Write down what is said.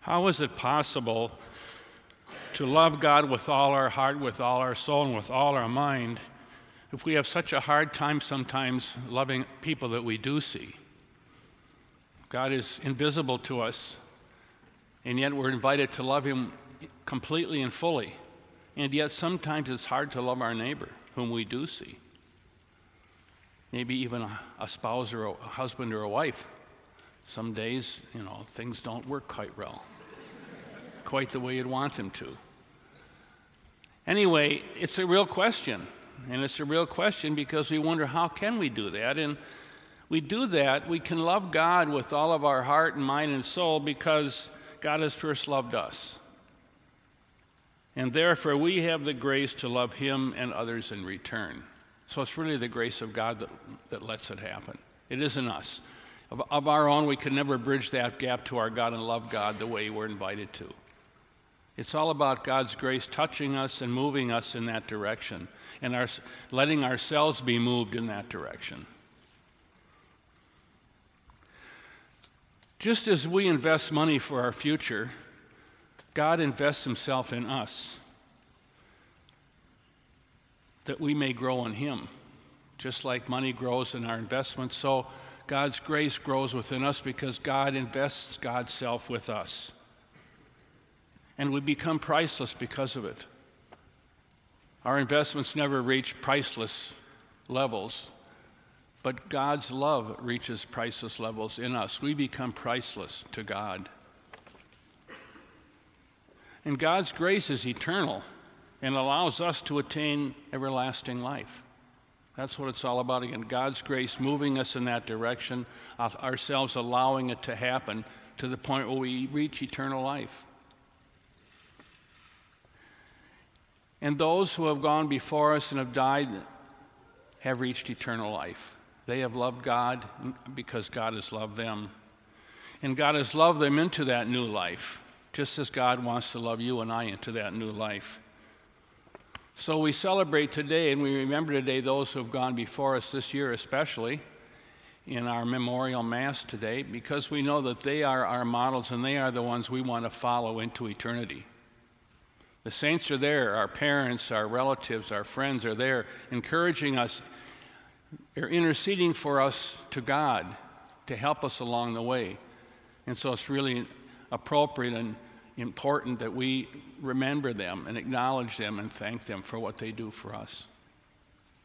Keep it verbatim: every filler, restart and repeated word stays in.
How is it possible to love God with all our heart, with all our soul, and with all our mind if we have such a hard time sometimes loving people that we do see? God is invisible to us, and yet we're invited to love Him completely and fully. And yet sometimes it's hard to love our neighbor, whom we do see. Maybe even a, a spouse or a husband or a wife. Some days, you know, things don't work quite well, quite the way you'd want them to. Anyway, it's a real question, and it's a real question because we wonder, how can we do that? And we do that, we can love God with all of our heart and mind and soul because God has first loved us. And therefore, we have the grace to love Him and others in return. So it's really the grace of God that, that lets it happen. It isn't us. Of, of our own, we can never bridge that gap to our God and love God the way we're invited to. It's all about God's grace touching us and moving us in that direction, and our, letting ourselves be moved in that direction. Just as we invest money for our future, God invests Himself in us, that we may grow in Him. Just like money grows in our investments, so God's grace grows within us because God invests God's self with us. And we become priceless because of it. Our investments never reach priceless levels, but God's love reaches priceless levels in us. We become priceless to God. And God's grace is eternal and allows us to attain everlasting life. That's what it's all about again. God's grace moving us in that direction, ourselves allowing it to happen to the point where we reach eternal life. And those who have gone before us and have died have reached eternal life. They have loved God because God has loved them. And God has loved them into that new life, just as God wants to love you and I into that new life. So we celebrate today, and we remember today those who have gone before us this year especially in our memorial mass today, because we know that they are our models and they are the ones we want to follow into eternity. The saints are there, our parents, our relatives, our friends are there encouraging us. They're interceding for us to God to help us along the way. And so it's really appropriate and important that we remember them and acknowledge them and thank them for what they do for us.